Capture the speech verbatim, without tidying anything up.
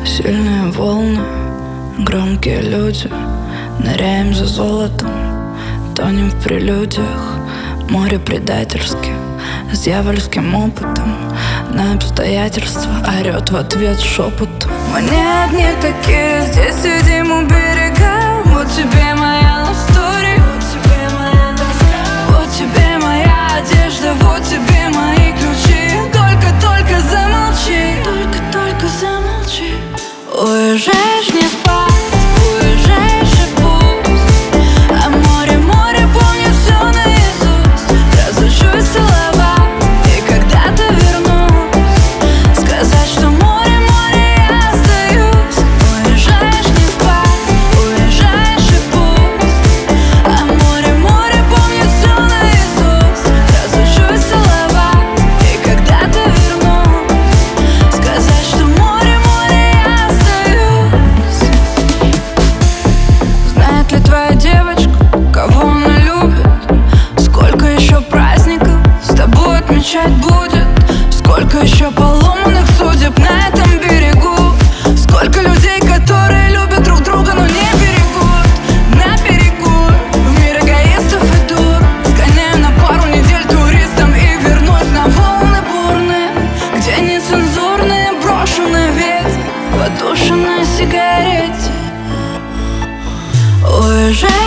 Сильные волны, громкие люди, ныряем за золотом, тонем в прелюдиях. Море предательски, с дьявольским опытом, на обстоятельства орет в ответ шепотом. Мы не одни такие, здесь сидим у берега. Вот тебе моя love story, вот тебе моя доска, вот тебе моя одежда, вот тебе мои ключи. Только-только замолчи, только-только замолчи. Уезжаешь не спать, уезжаешь и пусть, а море, море помнит все наизусть. Разучусь целовать, и когда-то вернусь, сказать, что море, море, я остаюсь. Уезжаешь не спать, уезжаешь и пусть, а море, море помнит все наизусть. Разучусь целовать, и когда-то вернусь, сказать, что море, море, я остаюсь. Знает ли твоя девочка, кого она любит? Сколько еще праздников с тобой отмечать будет? Сколько еще поломанных судеб на этом берегу? Сколько людей, которые любят друг друга, но не берегут, на берегу. В мир эгоистов и дур сгоняю на пару недель туристом и вернусь на волны бурные, где нецензурные брошу на ветер, потушенная сигарете. Уезжай